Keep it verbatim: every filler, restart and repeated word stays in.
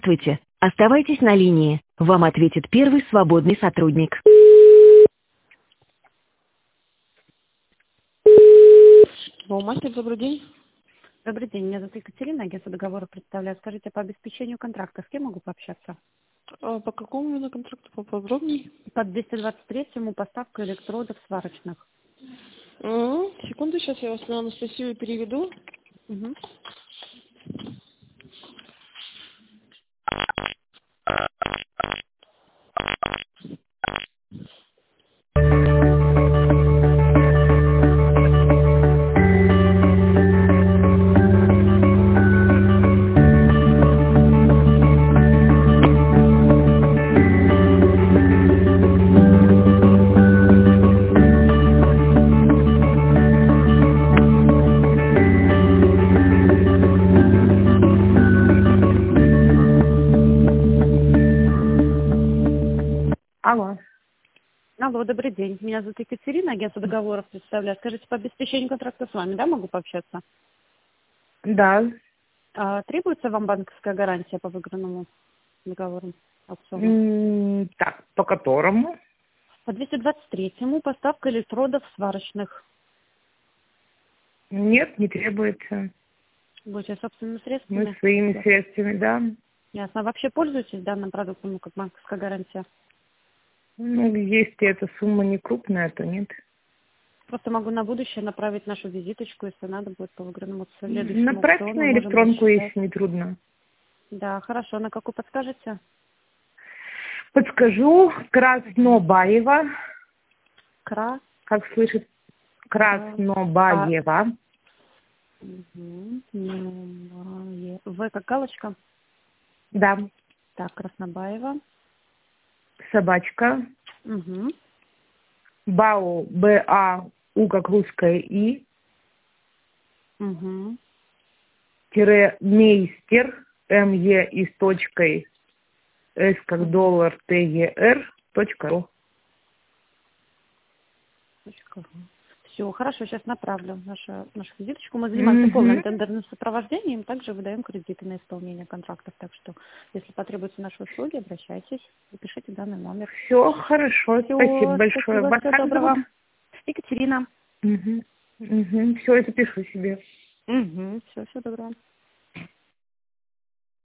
Здравствуйте. Оставайтесь на линии. Вам ответит первый свободный сотрудник. Мастер, добрый день. Добрый день, меня зовут Екатерина, агентство договора представляю. Скажите, по обеспечению контракта с кем могу пообщаться? А по какому именно контракту поподробнее? По двести двадцать третьему поставка электродов сварочных. Ага, секунду, сейчас я вас на Анастасию переведу. Угу. Алло. Алло, добрый день. Меня зовут Екатерина, агентство договоров представляю. Скажите, по обеспечению контракта с вами, да, могу пообщаться? Да. А, требуется вам банковская гарантия по выигранному договору аукциона? М, Так, по которому? По двести двадцать третьему поставка электродов сварочных. Нет, не требуется. Будете собственными средствами? Мы своими Да. средствами, да. Ясно. А вообще пользуетесь данным продуктом, ну, как банковская гарантия? Ну, если эта сумма не крупная, то нет. Просто могу на будущее направить нашу визиточку, если надо будет по выигранному следующему Направьте аукциону, на можем электронку, рассчитать. если не трудно. Да, хорошо. На какую подскажете? Подскажу. Краснобаева. Кра. Как слышит? Краснобаева. Угу. В как галочка? Да. Так, Краснобаева. Собачка. Угу. Бау. Б А. У как русское И. Угу. Тире мейстер. М Е и с точкой. С как доллар. Т Е Р. Точка ру. Все, хорошо, сейчас направлю нашу, нашу визиточку. Мы занимаемся Мгм. полным тендерным сопровождением, также выдаем кредиты на исполнение контрактов. Так что, если потребуются наши услуги, обращайтесь, запишите данный номер. Все хорошо, Всё, спасибо большое. спасибо, Вас всего как доброго. зовут? Екатерина. Угу. Угу. Все, я запишу себе. Угу. Все, всего доброго.